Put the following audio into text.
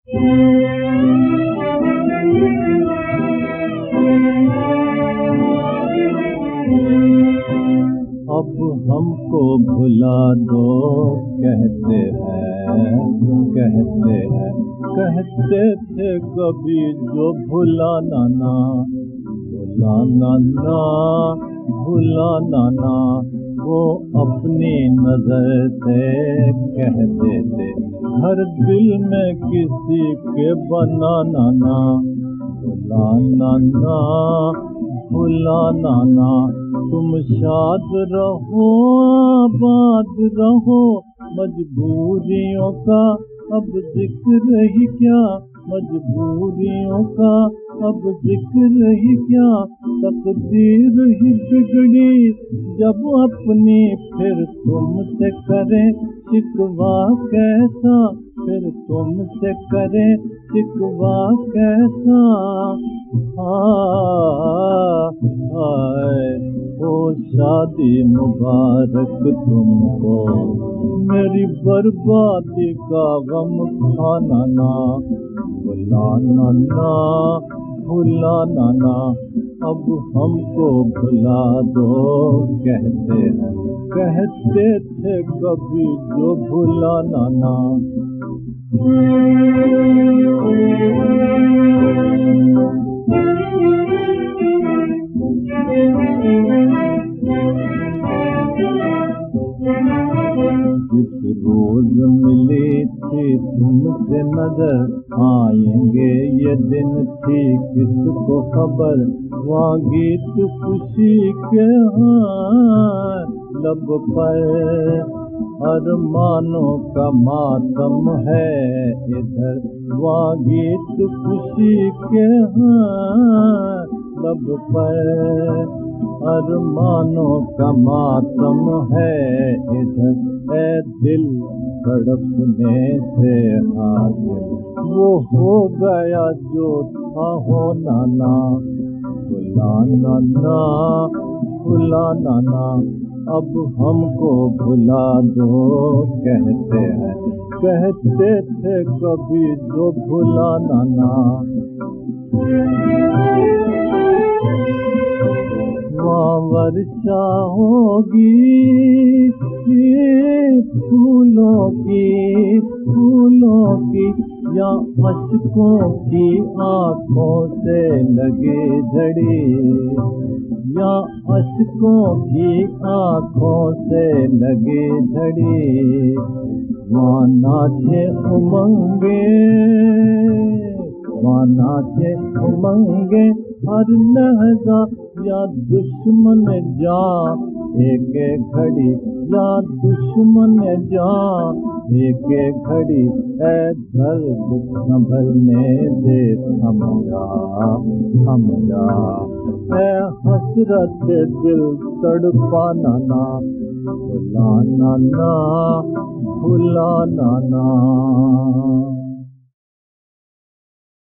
अब हमको भुला दो कहते हैं, कहते थे कभी जो भुलाना ना, भुलाना ना, वो अपनी नजर से कहते थे हर दिल में किसी के बनाना ना, भुलाना ना, तुम शाद रहो आबाद रहो, मजबूरियों का अब जिक्र ही क्या, मजबूरियों का अब जिक्र ही क्या, तकदीर ही बिगड़ी जब अपनी फिर तुमसे करें शिकवा कैसा, फिर तुमसे करें शिकवा कैसा। ओ शादी मुबारक तुमको, मेरी बर्बादी का गम खाना ना, भुलाना ना, अब हमको भुला दो कहते हैं, कहते थे कभी जो भुलाना ना। जिस रोज मिले थे तुमसे नजर, आएंगे ये दिन थी किसको खबर, वहाँ गीत खुशी के लब पर अरमानों का मातम है इधर, वहाँ गीत खुशी के लब पर अरमानों का मातम है इधर, ऐ दिल तड़पने से हासिल वो हो गया जो था होना ना, भुलाना ना, अब हमको भुला दो कहते हैं, कहते थे कभी जो भुलाना ना। वहाँ वर्षा होगी फूलों की या अश्कों की आँखों से लगे झड़ी, या अश्कों की आँखों से लगे झड़ी, वहाँ नाचे उमंगे हर लहजा, या दुश्मन जा एक घड़ी, या दुश्मन जा एक घड़ी, ऐ दर्द संभलने दे थम जा, ऐ हसरत दिल तड़पाना ना, भुलाना ना।